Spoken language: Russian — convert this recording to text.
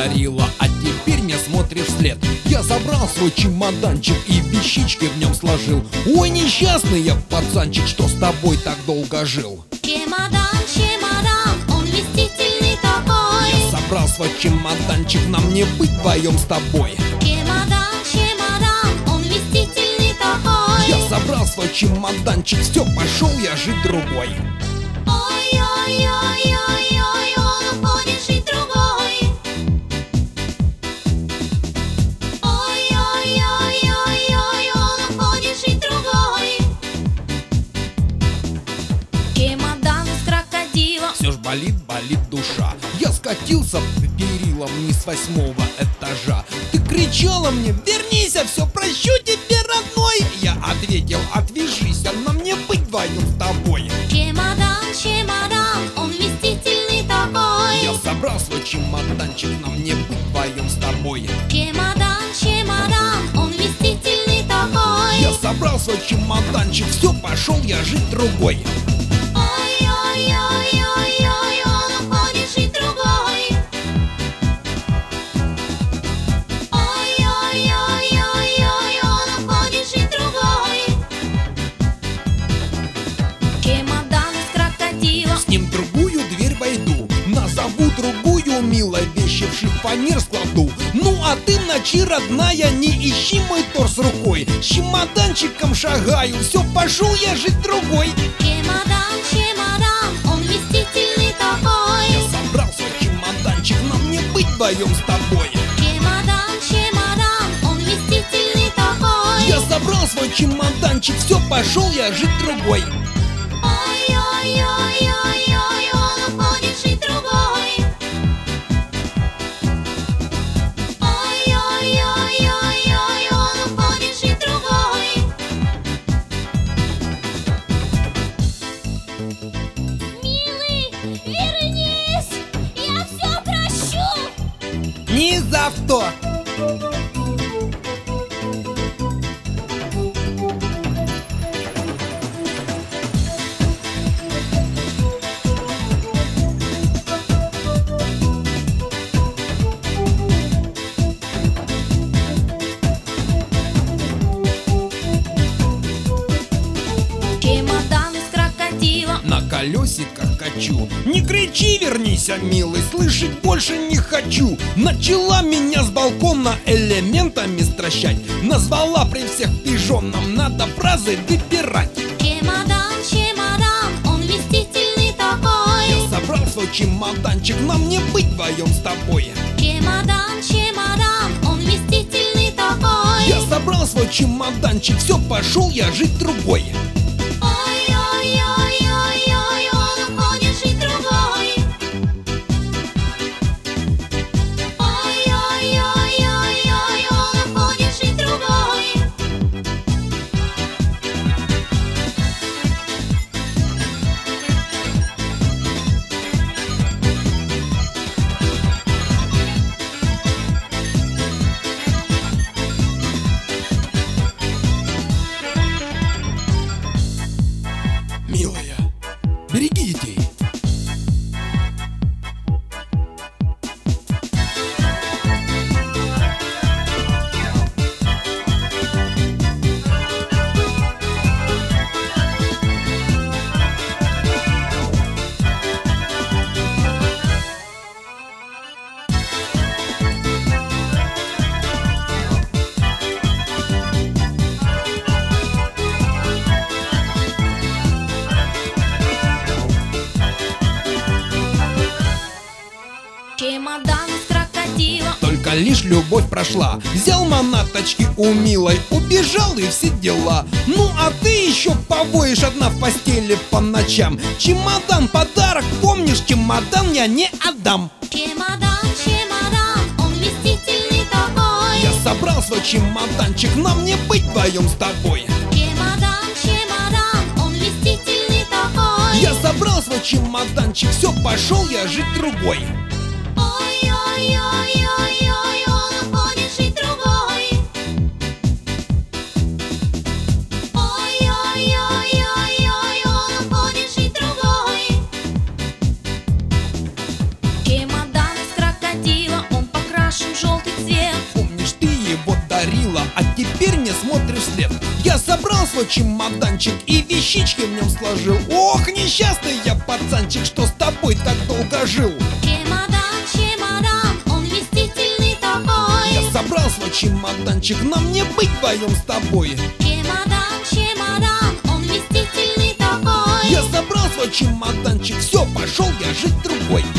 подарила, а теперь не смотришь вслед. Я забрал свой чемоданчик и вещички в нем сложил. Ой, несчастный я пацанчик, что с тобой так долго жил. Чемодан, чемодан, он вместительный такой. Я собрал свой чемоданчик, нам не быть вдвоем с тобой. Чемодан, чемодан, он вместительный такой. Я собрал свой чемоданчик, все, пошел я жить другой. Ой-ой-ой-ой-ой, он уходит жить другой. Ой-ой-ой-ой-ой, он уходит жить другой. Чемодан из крокодила. Все ж болит, болит душа. Я скатился по перилам вниз с 8-го этажа. Ты кричала мне: вернись, я все прощу тебе, родной. Я ответил: отвяжись, нам не быть вдвоем с тобой. Чемодан, чемодан, он вместительный такой. Я собрал свой чемоданчик, нам не быть вдвоем с тобой. Чемодан, чемодан, он вместительный такой. Я собрал свой чемоданчик, все, пошел я жить другой. Ой-ой-ой-ой-ой, он уходит жить другой. Ой-ой-ой-ой-ой, он уходит жить другой. Чемодан из крокодила. С ним другую дверь войду, назову другую милой, вещи в шифонер складу. Ну а ты в ночи, родная, не ищи мой торс рукой. С чемоданчиком шагаю, все, пошел я жить другой. Чемодан, чемодан, он вместительный такой. Я собрал свой чемоданчик, нам не быть вдвоем с тобой. Чемодан, чемодан, он вместительный такой. Я собрал свой чемоданчик, все, пошел я жить другой. Ой-ой-ой-ой-ой, он уходит жить другой. Ой-ой-ой-ой-ой, он уходит жить другой. Милый, вернись, я все прощу. Ни за что. Чемодан из крокодила. На колесиках качу. Не кричи, вернись, милый, слышать больше не хочу. Начала меня с балкона элементами стращать. Назвала при всех пижон, нам надо фразы выбирать. Чемодан, чемодан, он вместительный такой. Я собрал свой чемоданчик, нам не быть вдвоем с тобой. Чемодан, чемодан, он вместительный такой. Я собрал свой чемоданчик, все, пошел я жить другой. Ой-ой-ой-ой-ой, он уходит жить другой. Ой-ой-ой-ой-ой, он уходит жить другой. Милая, береги детей. Чемодан из крокодила. Только лишь любовь прошла. Взял манаточки у милой, убежал и все дела. Ну а ты еще повоешь одна в постели по ночам. Чемодан подарок, помнишь, чемодан я не отдам. Чемодан, чемодан, он вместительный такой. Я собрал свой чемоданчик, нам не быть вдвоем с тобой. Чемодан, чемодан, он вместительный такой. Я собрал свой чемоданчик, все, пошел я жить другой. Ой-ой-ой-ой-ой, он уходит жить другой. Ой-ой-ой-ой-ой, он уходит жить другой. Чемодан из крокодила, он покрасился собрал свой чемоданчик и вещички в нем сложил. Ох, несчастный я пацанчик, что с тобой так долго жил. Чемодан, чемодан, он вместительный такой. Я собрал свой чемоданчик, нам не быть вдвоем с тобой. Чемодан, чемодан, он вместительный такой. Я собрал свой чемоданчик, все, пошел я жить другой.